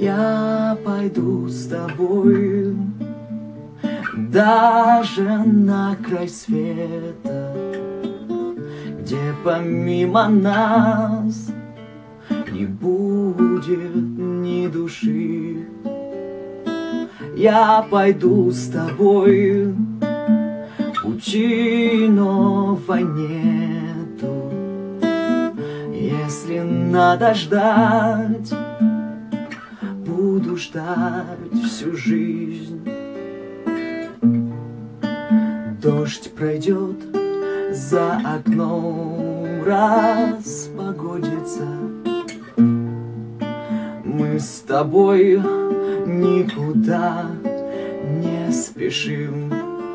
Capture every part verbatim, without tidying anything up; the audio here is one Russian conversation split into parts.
Я пойду с тобой даже на край света, где помимо нас не будет ни души. Я пойду с тобой, пути новой нету. Если надо ждать, буду ждать всю жизнь. Дождь пройдет, за окном распогодится. Мы с тобой никуда не спешим.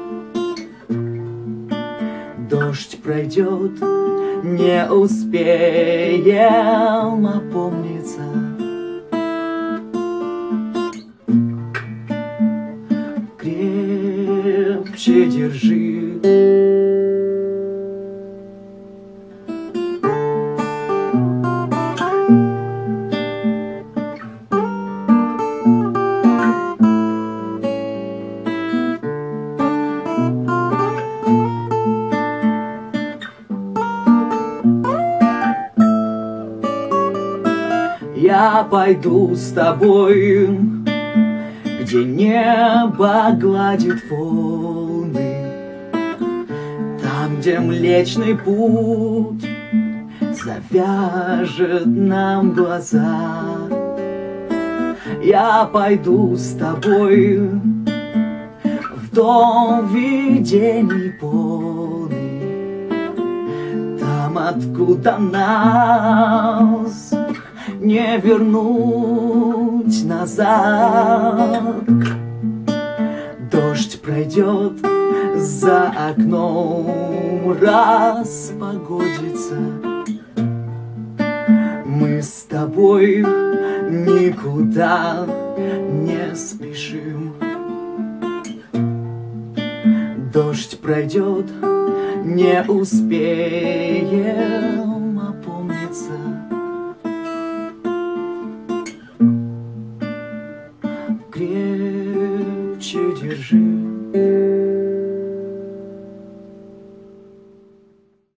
Дождь пройдет, не успеем опомниться. Крепче держи. Я пойду с тобой, где небо гладит волны, там, где Млечный Путь завяжет нам глаза. Я пойду с тобой в дом видений полный, там, откуда нас не вернуть назад. Дождь пройдет, за окном распогодится. Мы с тобой никуда не спешим. Дождь пройдет, не успеем опомниться. Крепче держи.